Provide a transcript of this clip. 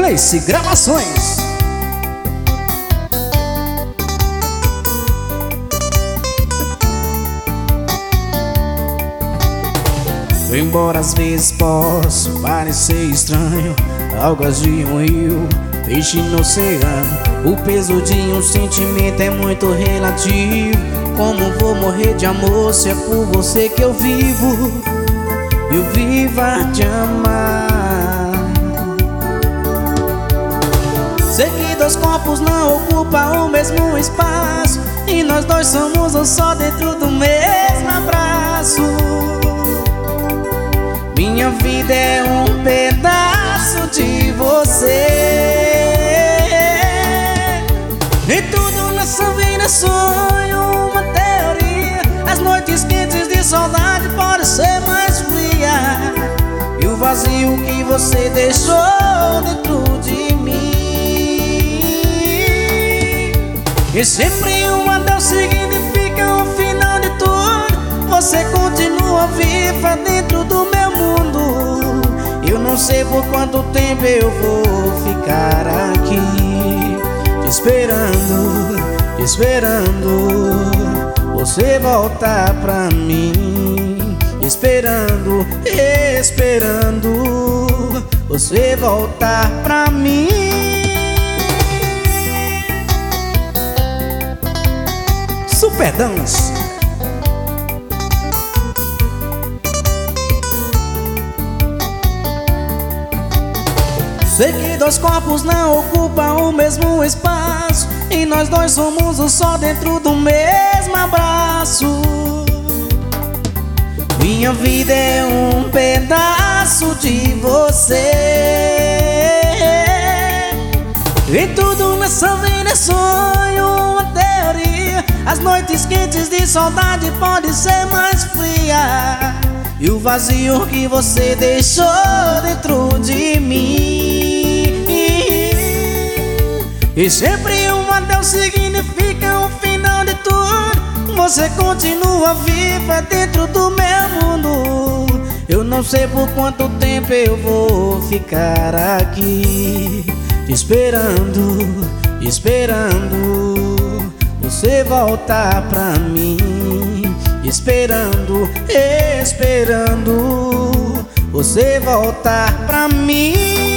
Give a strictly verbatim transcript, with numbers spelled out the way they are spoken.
Gleice Gravações. Embora às vezes possa parecer estranho, algas de um rio, peixe no oceano, o peso de um sentimento é muito relativo. Como vou morrer de amor se é por você que eu vivo? Eu vivo a te amar. Sei que dois corpos não ocupam o mesmo espaço, e nós dois somos um só dentro do mesmo abraço. Minha vida é um pedaço de você, e tudo nessa vida é sonho, uma teoria. As noites quentes de saudade podem ser mais fria, e o vazio que você deixou dentro de mim. E sempre um adeus significa o final de tudo. Você continua viva dentro do meu mundo. Eu não sei por quanto tempo eu vou ficar aqui, te esperando, te esperando você voltar pra mim. Esperando, esperando você voltar pra mim. Super Dance. Sei que dois corpos não ocupam o mesmo espaço, e nós dois somos um só dentro do mesmo abraço. Minha vida é um pedaço de você, e tudo nessa vida é sonho, uma teoria. As noites quentes de saudade podem ser mais frias, e o vazio que você deixou dentro de mim. E sempre um adeus significa o final de tudo. Você continua viva dentro do meu mundo. Eu não sei por quanto tempo eu vou ficar aqui, esperando, esperando você voltar pra mim. Esperando, esperando você voltar pra mim.